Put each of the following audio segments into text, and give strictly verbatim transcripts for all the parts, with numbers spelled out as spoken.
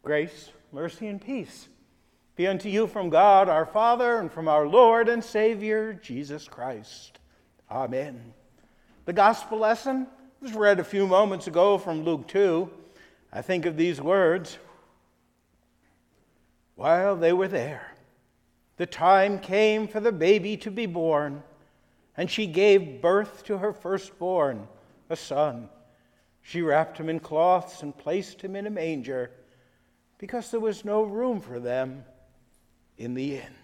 Grace, mercy, and peace be unto you from God our Father and from our Lord and Savior, Jesus Christ. Amen. The gospel lesson was read a few moments ago from Luke two. I think of these words. While they were there, the time came for the baby to be born, and she gave birth to her firstborn, a son. She wrapped him in cloths and placed him in a manger, because there was no room for them in the inn.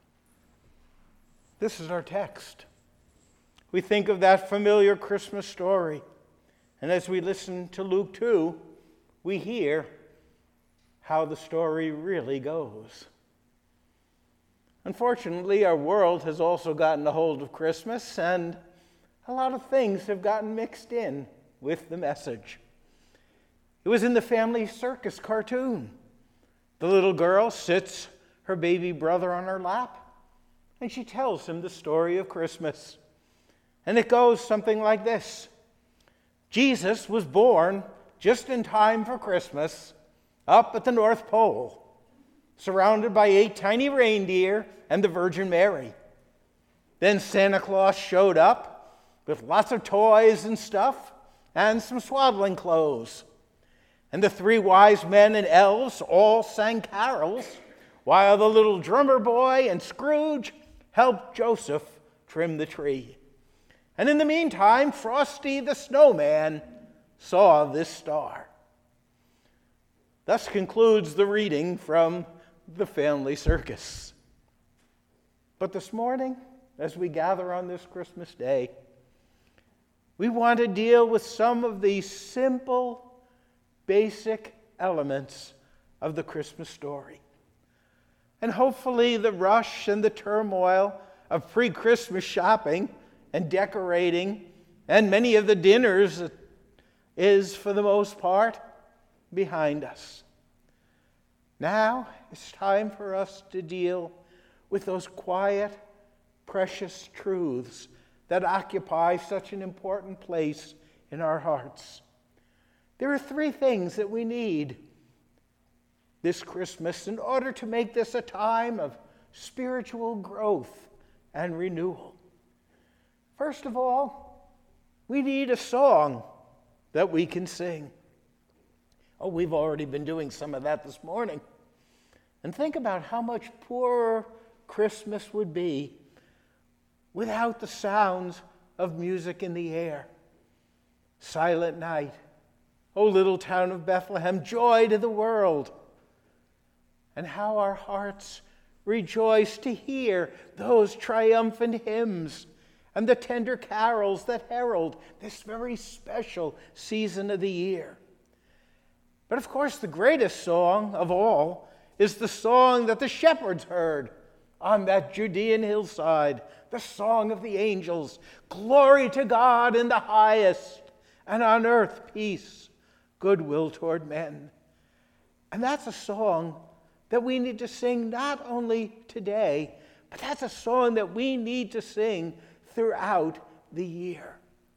This is our text. We think of that familiar Christmas story, and as we listen to Luke two, we hear how the story really goes. Unfortunately, our world has also gotten a hold of Christmas, and a lot of things have gotten mixed in with the message. It was in the family circus cartoon. The little girl sits her baby brother on her lap, and she tells him the story of Christmas. And it goes something like this. Jesus was born just in time for Christmas up at the North Pole, surrounded by eight tiny reindeer and the Virgin Mary. Then Santa Claus showed up with lots of toys and stuff and some swaddling clothes. And the three wise men and elves all sang carols, while the little drummer boy and Scrooge helped Joseph trim the tree. And in the meantime, Frosty the Snowman saw this star. Thus concludes the reading from the family circus. But this morning, as we gather on this Christmas day, we want to deal with some of these simple, basic elements of the Christmas story. And hopefully the rush and the turmoil of pre-Christmas shopping and decorating and many of the dinners is, for the most part, behind us. Now it's time for us to deal with those quiet, precious truths that occupy such an important place in our hearts. There are three things that we need this Christmas in order to make this a time of spiritual growth and renewal. First of all, we need a song that we can sing. Oh, we've already been doing some of that this morning. And think about how much poorer Christmas would be without the sounds of music in the air. Silent Night, O little town of Bethlehem, joy to the world. And how our hearts rejoice to hear those triumphant hymns and the tender carols that herald this very special season of the year. But of course, the greatest song of all is the song that the shepherds heard on that Judean hillside, the song of the angels. Glory to God in the highest, and on earth peace, goodwill toward men. And that's a song that we need to sing not only today, but that's a song that we need to sing throughout the year.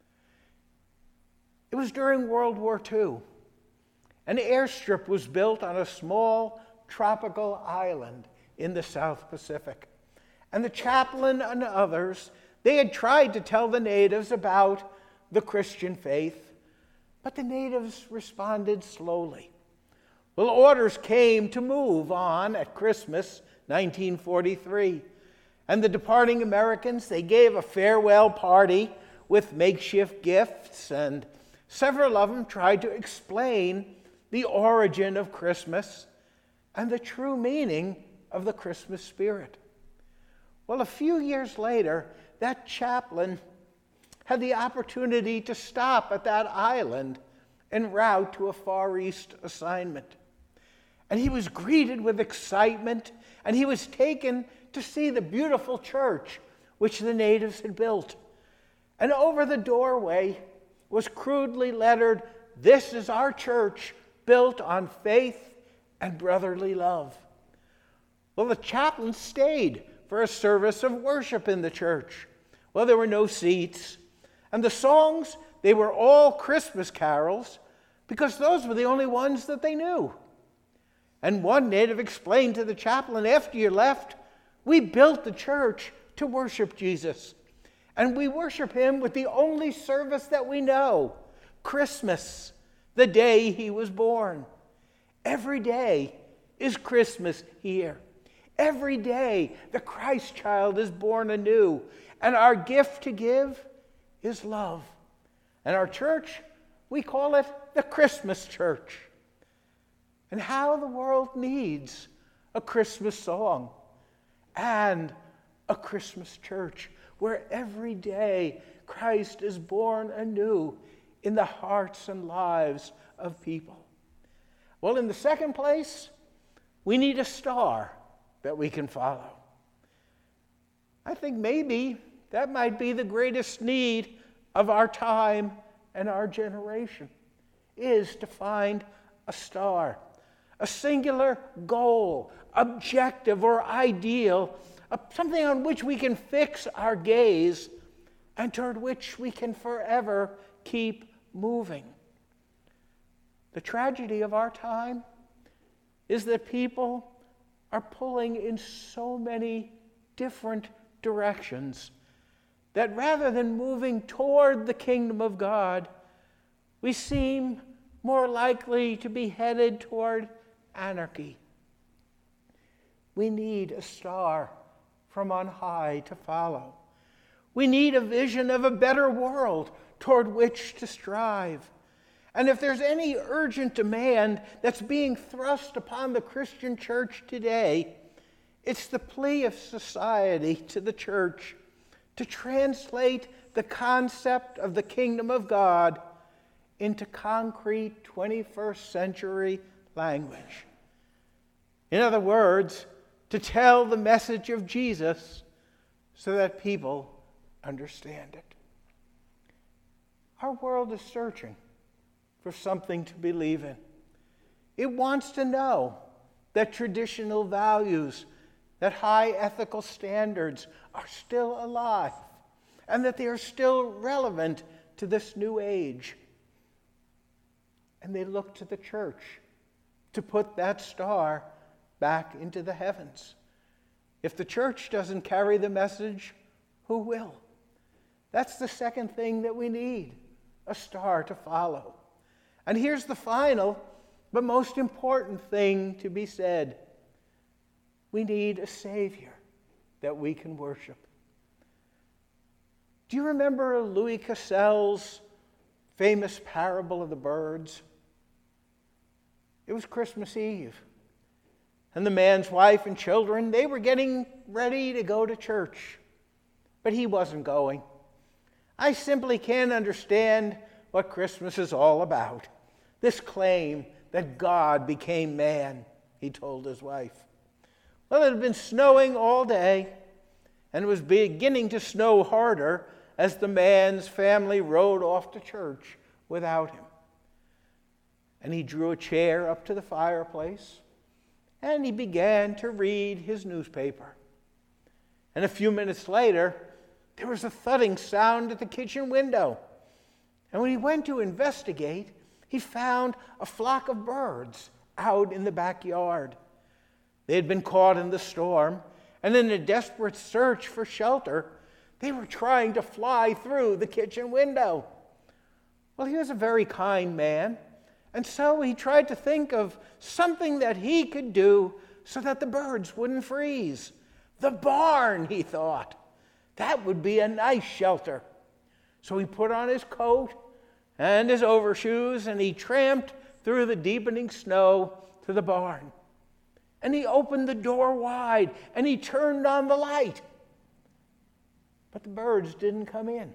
It was during World War Two. An airstrip was built on a small tropical island in the South Pacific. And the chaplain and others, they had tried to tell the natives about the Christian faith, but the natives responded slowly. Well, orders came to move on at Christmas nineteen forty-three. And the departing Americans, they gave a farewell party with makeshift gifts, and several of them tried to explain the origin of Christmas and the true meaning of the Christmas spirit. Well, a few years later, that chaplain had the opportunity to stop at that island en route to a Far East assignment. And he was greeted with excitement, and he was taken to see the beautiful church which the natives had built. And over the doorway was crudely lettered, "This is our church, built on faith and brotherly love." Well, the chaplain stayed for a service of worship in the church. Well, there were no seats, and the songs, they were all Christmas carols, because those were the only ones that they knew. And one native explained to the chaplain, after you left, we built the church to worship Jesus. And we worship him with the only service that we know, Christmas, the day he was born. Every day is Christmas here. Every day the Christ child is born anew. And our gift to give is love. And our church, we call it the Christmas church. And how the world needs a Christmas song and a Christmas church where every day Christ is born anew in the hearts and lives of people. Well, in the second place, we need a star that we can follow. I think maybe that might be the greatest need of our time and our generation, is to find a star, a singular goal, objective or ideal, something on which we can fix our gaze and toward which we can forever keep moving. The tragedy of our time is that people are pulling in so many different directions that rather than moving toward the kingdom of God, we seem more likely to be headed toward anarchy. We need a star from on high to follow. We need a vision of a better world toward which to strive. And if there's any urgent demand that's being thrust upon the Christian church today, it's the plea of society to the church to translate the concept of the kingdom of God into concrete twenty-first century language. In other words, to tell the message of Jesus so that people understand it. Our world is searching for something to believe in. It wants to know that traditional values, that high ethical standards are still alive and that they are still relevant to this new age. And they look to the church to put that star back into the heavens. If the church doesn't carry the message, who will? That's the second thing that we need, a star to follow. And here's the final, but most important thing to be said. We need a Savior that we can worship. Do you remember Louis Cassell's famous parable of the birds? It was Christmas Eve. And the man's wife and children, they were getting ready to go to church. But he wasn't going. I simply can't understand what Christmas is all about. This claim that God became man, he told his wife. Well, it had been snowing all day, and it was beginning to snow harder as the man's family rode off to church without him. And he drew a chair up to the fireplace, and he began to read his newspaper. And a few minutes later, there was a thudding sound at the kitchen window. And when he went to investigate, he found a flock of birds out in the backyard. They had been caught in the storm, and in a desperate search for shelter, they were trying to fly through the kitchen window. Well, he was a very kind man, and so he tried to think of something that he could do so that the birds wouldn't freeze. The barn, he thought. That would be a nice shelter. So he put on his coat and his overshoes, and he tramped through the deepening snow to the barn. And he opened the door wide, and he turned on the light. But the birds didn't come in.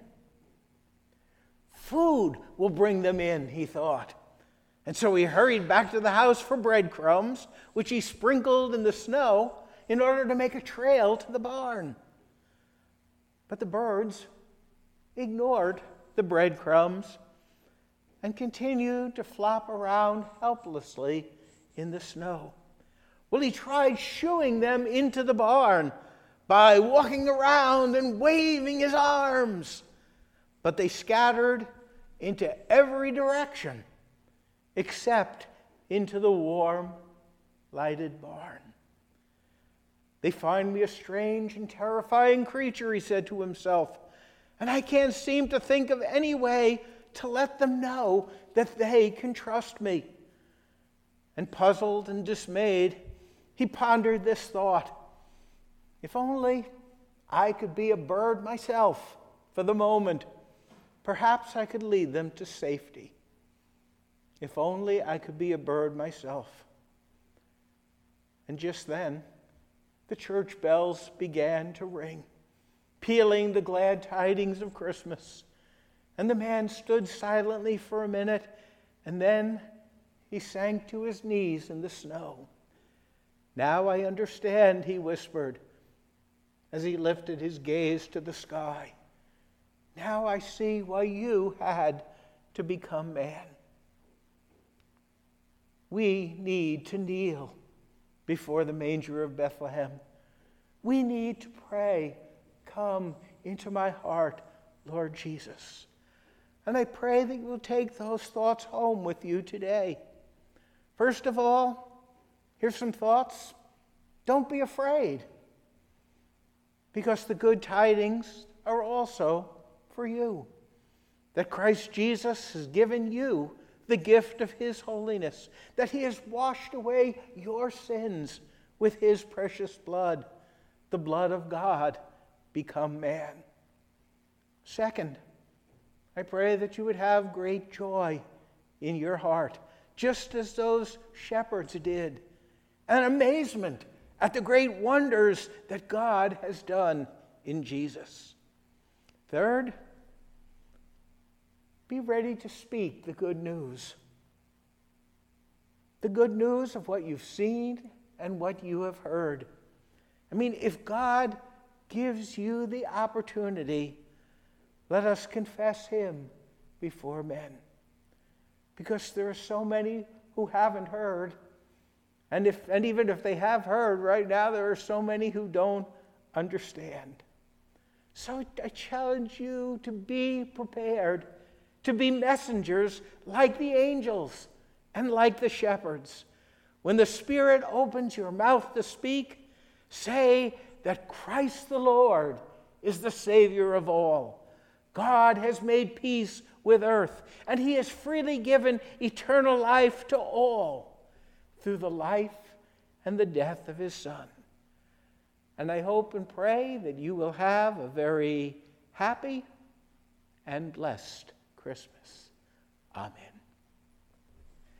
Food will bring them in, he thought. And so he hurried back to the house for breadcrumbs, which he sprinkled in the snow in order to make a trail to the barn. But the birds ignored the breadcrumbs and continued to flop around helplessly in the snow. Well, he tried shooing them into the barn by walking around and waving his arms, but they scattered into every direction except into the warm lighted barn. They find me a strange and terrifying creature, he said to himself, and I can't seem to think of any way to let them know that they can trust me. And puzzled and dismayed, he pondered this thought: if only I could be a bird myself for the moment, perhaps I could lead them to safety. If only I could be a bird myself. And just then, the church bells began to ring, pealing the glad tidings of Christmas. And the man stood silently for a minute, and then he sank to his knees in the snow. Now I understand, he whispered, as he lifted his gaze to the sky. Now I see why you had to become man. We need to kneel before the manger of Bethlehem. We need to pray, come into my heart, Lord Jesus. And I pray that you will take those thoughts home with you today. First of all, here's some thoughts. Don't be afraid, because the good tidings are also for you, that Christ Jesus has given you the gift of his holiness, that he has washed away your sins with his precious blood, the blood of God become man. Second, I pray that you would have great joy in your heart, just as those shepherds did, and amazement at the great wonders that God has done in Jesus. Third, be ready to speak the good news. The good news of what you've seen and what you have heard. I mean, if God gives you the opportunity, let us confess him before men. Because there are so many who haven't heard. And if and even if they have heard, right now there are so many who don't understand. So I challenge you to be prepared, to be messengers like the angels and like the shepherds. When the Spirit opens your mouth to speak, say that Christ the Lord is the Savior of all. God has made peace with earth, and he has freely given eternal life to all through the life and the death of his Son. And I hope and pray that you will have a very happy and blessed Christmas. Amen.